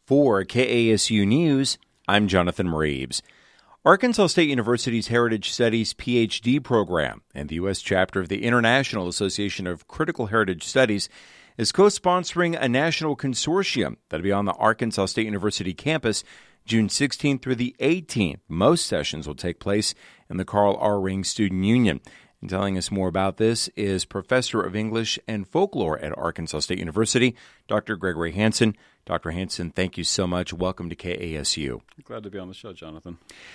For KASU News, I'm Jonathan Reeves. Arkansas State University's Heritage Studies PhD program and the U.S. chapter of the International Association of Critical Heritage Studies is co-sponsoring a national consortium that'll be on the Arkansas State University campus June 16th through the 18th. Most sessions will take place in the Carl R. Ring Student Union. And telling us more about this is Professor of English and Folklore at Arkansas State University, Dr. Gregory Hansen. Dr. Hansen, thank you so much. Welcome to KASU. Glad to be on the show, Jonathan.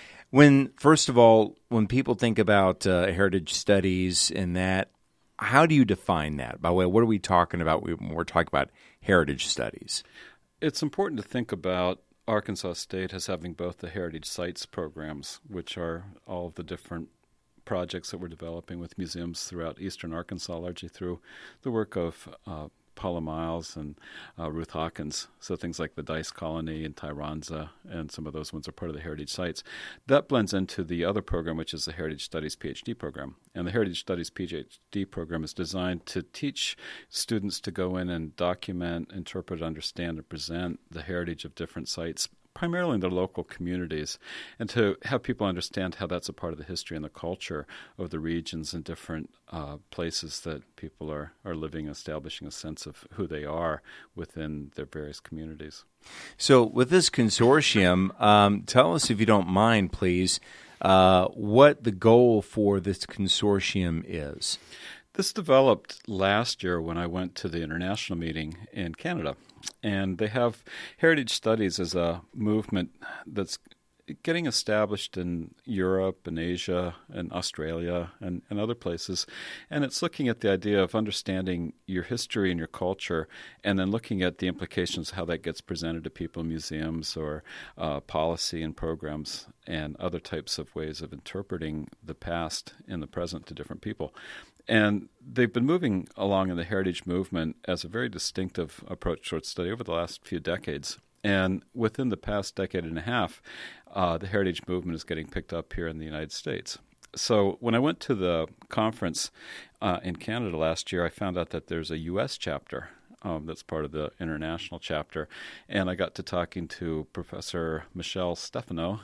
First of all, when people think about heritage studies and that, how do you define that? By the way, what are we talking about when we're talking about heritage studies? It's important to think about Arkansas State as having both the Heritage Sites programs, which are all of the different projects that we're developing with museums throughout eastern Arkansas, largely through the work of Paula Miles and Ruth Hawkins. So things like the Dice Colony and Tyronza and some of those ones are part of the Heritage Sites. That blends into the other program, which is the Heritage Studies PhD program. And the Heritage Studies PhD program is designed to teach students to go in and document, interpret, understand, and present the heritage of different sites, primarily in their local communities, and to have people understand how that's a part of the history and the culture of the regions and different places that people are living, establishing a sense of who they are within their various communities. So with this consortium, tell us, if you don't mind, please, what the goal for this consortium is. This developed last year when I went to the international meeting in Canada. And they have heritage studies as a movement that's getting established in Europe and Asia and Australia and other places. And it's looking at the idea of understanding your history and your culture and then looking at the implications of how that gets presented to people in museums or policy and programs and other types of ways of interpreting the past and the present to different people. And they've been moving along in the heritage movement as a very distinctive approach towards study over the last few decades. And within the past decade and a half, the heritage movement is getting picked up here in the United States. So when I went to the conference in Canada last year, I found out that there's a U.S. chapter that's part of the international chapter. And I got to talking to Professor Michelle Stefano,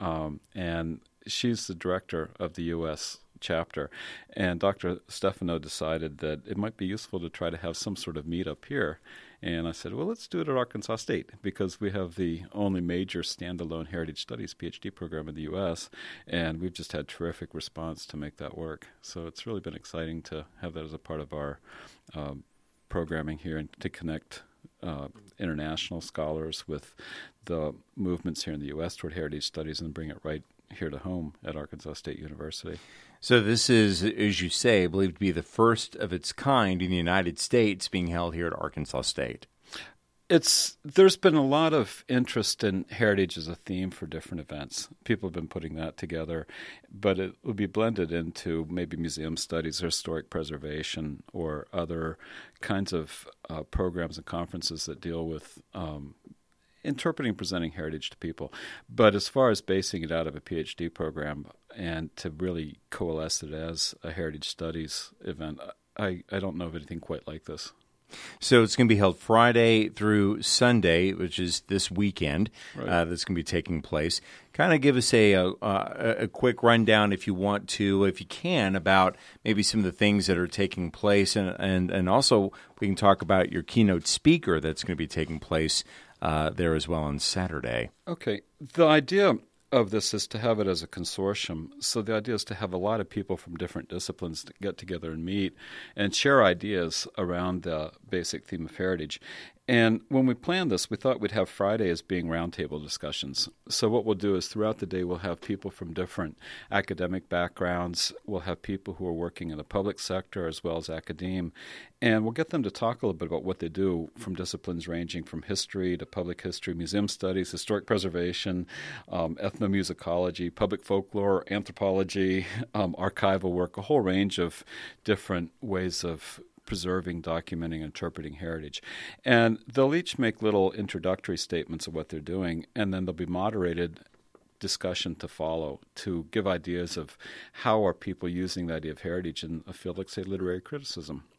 and she's the director of the U.S. chapter. And Dr. Stefano decided that it might be useful to try to have some sort of meetup here. And I said, well, let's do it at Arkansas State because we have the only major standalone Heritage Studies PhD program in the U.S., and we've just had terrific response to make that work. So it's really been exciting to have that as a part of our programming here and to connect international scholars with the movements here in the U.S. toward heritage studies and bring it right here to home at Arkansas State University. So this is, as you say, believed to be the first of its kind in the United States being held here at Arkansas State. There's been a lot of interest in heritage as a theme for different events. People have been putting that together, but it will be blended into maybe museum studies or historic preservation or other kinds of programs and conferences that deal with interpreting and presenting heritage to people. But as far as basing it out of a PhD program and to really coalesce it as a heritage studies event, I don't know of anything quite like this. So it's going to be held Friday through Sunday, which is this weekend. Right. That's going to be taking place. Kind of give us a quick rundown, if you want to, if you can, about maybe some of the things that are taking place, and also we can talk about your keynote speaker that's going to be taking place there as well on Saturday. Okay. The idea of this is to have it as a consortium. So the idea is to have a lot of people from different disciplines to get together and meet and share ideas around the basic theme of heritage. And when we planned this, we thought we'd have Friday as being roundtable discussions. So what we'll do is throughout the day, we'll have people from different academic backgrounds. We'll have people who are working in the public sector as well as academe. And we'll get them to talk a little bit about what they do from disciplines ranging from history to public history, museum studies, historic preservation, ethnomusicology, public folklore, anthropology, archival work, a whole range of different ways of preserving, documenting, interpreting heritage. And they'll each make little introductory statements of what they're doing, and then there'll be moderated discussion to follow to give ideas of how are people using the idea of heritage in a field like, say, literary criticism.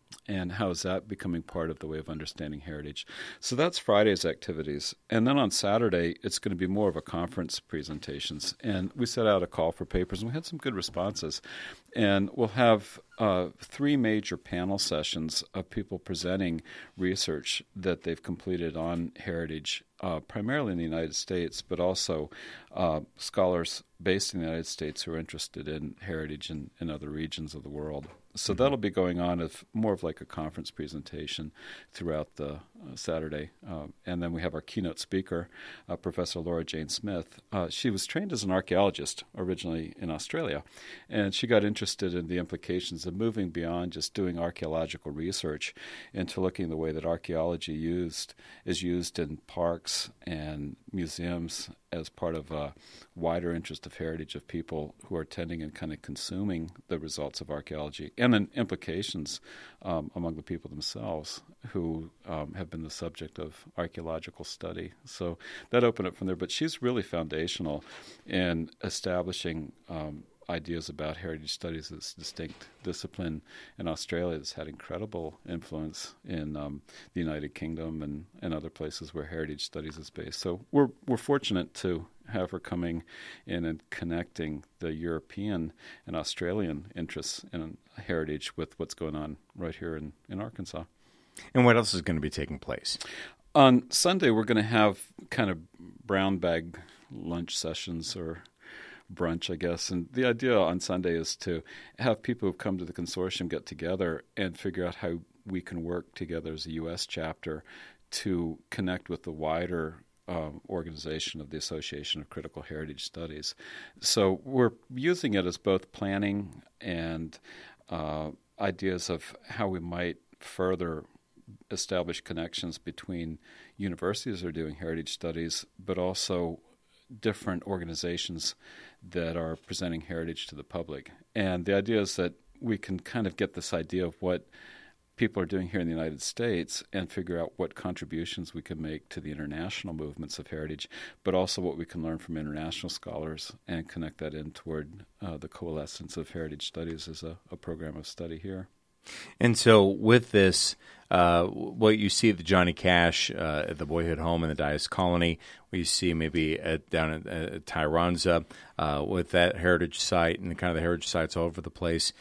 And how is that becoming part of the way of understanding heritage? So that's Friday's activities. And then on Saturday, it's going to be more of a conference presentations. And we set out a call for papers, and we had some good responses. And we'll have 3 major panel sessions of people presenting research that they've completed on heritage, primarily in the United States, but also scholars based in the United States who are interested in heritage in other regions of the world. So that'll be going on as more of like a conference presentation throughout the Saturday. And then we have our keynote speaker, Professor Laura Jane Smith. She was trained as an archaeologist originally in Australia, and she got interested in the implications of moving beyond just doing archaeological research into looking at the way that archaeology is used in parks and museums as part of a wider interest of heritage of people who are attending and kind of consuming the results of archaeology, and then implications among the people themselves who have been the subject of archaeological study. So that opened up from there. But she's really foundational in establishing ideas about heritage studies as distinct discipline in Australia that's had incredible influence in the United Kingdom and other places where heritage studies is based. So we're fortunate to have her coming in and connecting the European and Australian interests in heritage with what's going on right here in Arkansas. And what else is going to be taking place? On Sunday, we're going to have kind of brown bag lunch sessions or brunch, I guess. And the idea on Sunday is to have people who've come to the consortium get together and figure out how we can work together as a U.S. chapter to connect with the wider organization of the Association of Critical Heritage Studies. So we're using it as both planning and ideas of how we might further establish connections between universities that are doing heritage studies, but also different organizations that are presenting heritage to the public. And the idea is that we can kind of get this idea of what people are doing here in the United States and figure out what contributions we can make to the international movements of heritage, but also what we can learn from international scholars and connect that in toward the coalescence of heritage studies as a program of study here. And so with this, what you see at the Johnny Cash, at the Boyhood Home in the Dias Colony, what you see maybe down at Tyronza with that heritage site and kind of the heritage sites all over the place,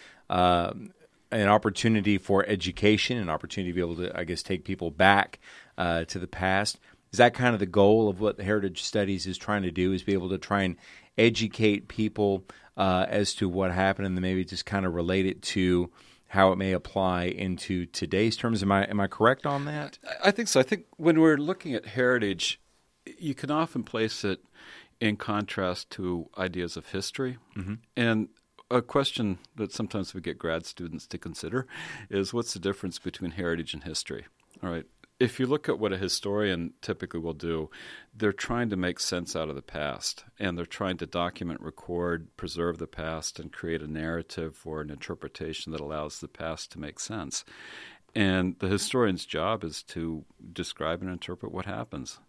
an opportunity for education, an opportunity to be able to, I guess, take people back to the past. Is that kind of the goal of what the Heritage Studies is trying to do, is be able to try and educate people as to what happened and then maybe just kind of relate it to how it may apply into today's terms? Am I correct on that? I think so. I think when we're looking at heritage, you can often place it in contrast to ideas of history. Mm-hmm. And a question that sometimes we get grad students to consider is, what's the difference between heritage and history? All right. If you look at what a historian typically will do, they're trying to make sense out of the past, and they're trying to document, record, preserve the past, and create a narrative or an interpretation that allows the past to make sense. And the historian's job is to describe and interpret what happens.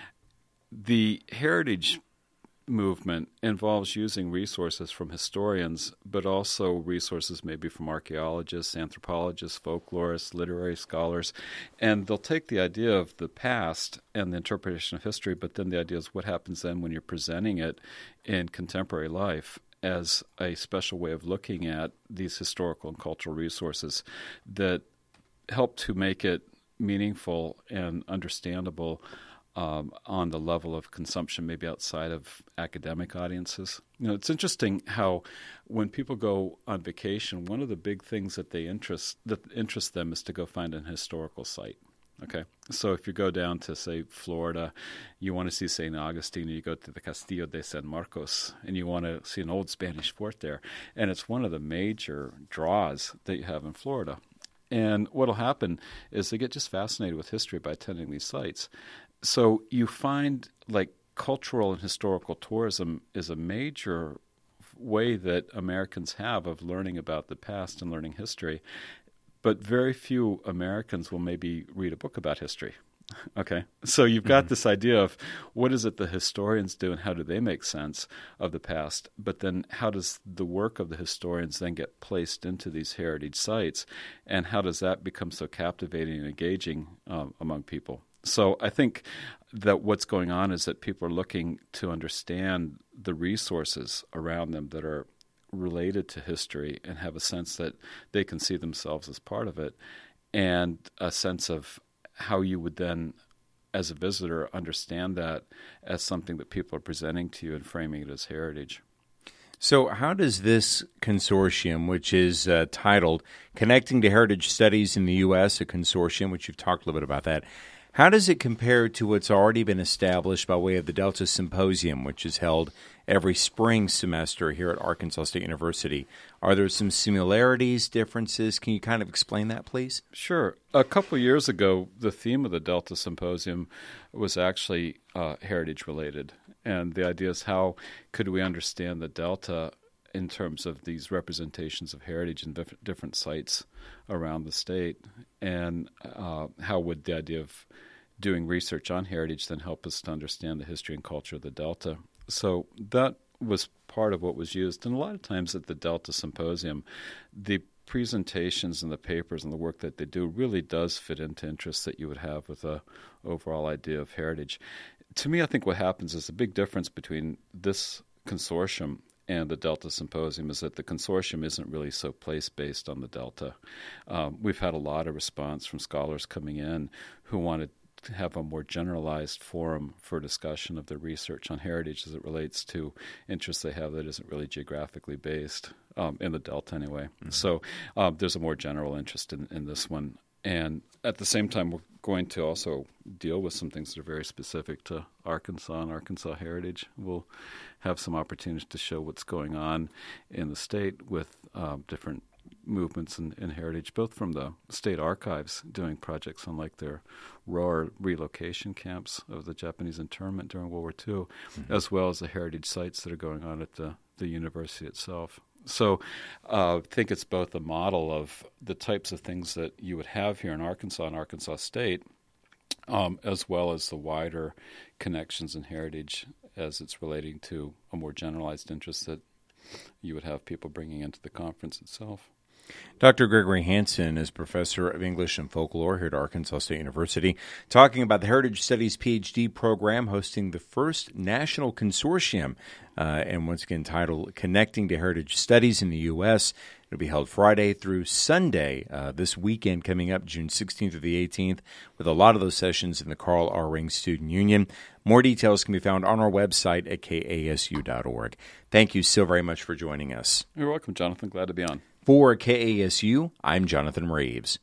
The heritage movement involves using resources from historians, but also resources maybe from archaeologists, anthropologists, folklorists, literary scholars, and they'll take the idea of the past and the interpretation of history, but then the idea is what happens then when you're presenting it in contemporary life as a special way of looking at these historical and cultural resources that help to make it meaningful and understandable on the level of consumption, maybe outside of academic audiences. You know, it's interesting how when people go on vacation, one of the big things that interest them is to go find an historical site. Okay, so if you go down to, say, Florida, you want to see St. Augustine, you go to the Castillo de San Marcos, and you want to see an old Spanish fort there. And it's one of the major draws that you have in Florida. And what will happen is they get just fascinated with history by attending these sites. So you find like cultural and historical tourism is a major way that Americans have of learning about the past and learning history. But very few Americans will maybe read a book about history. Okay. So you've got this idea of what is it the historians do and how do they make sense of the past, but then how does the work of the historians then get placed into these heritage sites, and how does that become so captivating and engaging among people? So I think that what's going on is that people are looking to understand the resources around them that are related to history and have a sense that they can see themselves as part of it, and a sense of how you would then, as a visitor, understand that as something that people are presenting to you and framing it as heritage. So how does this consortium, which is titled Connecting to Heritage Studies in the U.S., a consortium, which you've talked a little bit about that, how does it compare to what's already been established by way of the Delta Symposium, which is held every spring semester here at Arkansas State University? Are there some similarities, differences? Can you kind of explain that, please? Sure. A couple of years ago, the theme of the Delta Symposium was actually heritage-related. And the idea is, how could we understand the Delta in terms of these representations of heritage in different sites around the state? And how would the idea of doing research on heritage then help us to understand the history and culture of the Delta? So that was part of what was used. And a lot of times at the Delta Symposium, the presentations and the papers and the work that they do really does fit into interests that you would have with a overall idea of heritage. To me, I think what happens is the big difference between this consortium and the Delta Symposium is that the consortium isn't really so place-based on the Delta. We've had a lot of response from scholars coming in who wanted to have a more generalized forum for discussion of the research on heritage as it relates to interests they have that isn't really geographically based, in the Delta anyway. Mm-hmm. So there's a more general interest in this one. And at the same time, we're going to also deal with some things that are very specific to Arkansas and Arkansas heritage. We'll have some opportunities to show what's going on in the state with different movements in heritage, both from the state archives doing projects on like their Rohr relocation camps of the Japanese internment during World War II, mm-hmm. as well as the heritage sites that are going on at the university itself. So I think it's both a model of the types of things that you would have here in Arkansas and Arkansas State, as well as the wider connections in heritage as it's relating to a more generalized interest that you would have people bringing into the conference itself. Dr. Gregory Hansen is professor of English and Folklore here at Arkansas State University, talking about the Heritage Studies PhD program hosting the first national consortium, and once again titled Connecting to Heritage Studies in the U.S. It'll be held Friday through Sunday this weekend coming up, June 16th through the 18th, with a lot of those sessions in the Carl R. Ring Student Union. More details can be found on our website at kasu.org. Thank you so very much for joining us. You're welcome, Jonathan. Glad to be on. For KASU, I'm Jonathan Reeves.